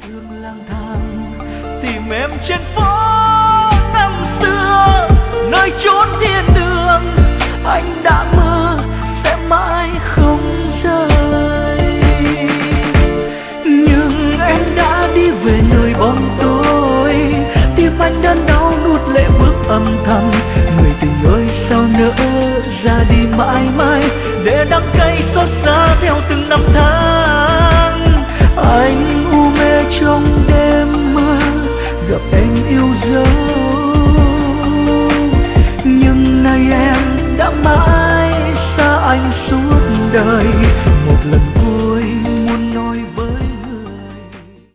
sương lang thang tìm em trên phố năm xưa, nơi chốn thiên đường anh đã mơ sẽ mãi không rời. Nhưng em đã đi về nơi bóng tối, tim anh đã đau nuốt lệ bước âm thầm. Người tình ơi sao nỡ ra đi mãi mãi, để đắng cay xót xa theo từng năm tháng. Anh u mê trong đêm mơ, gặp em yêu dấu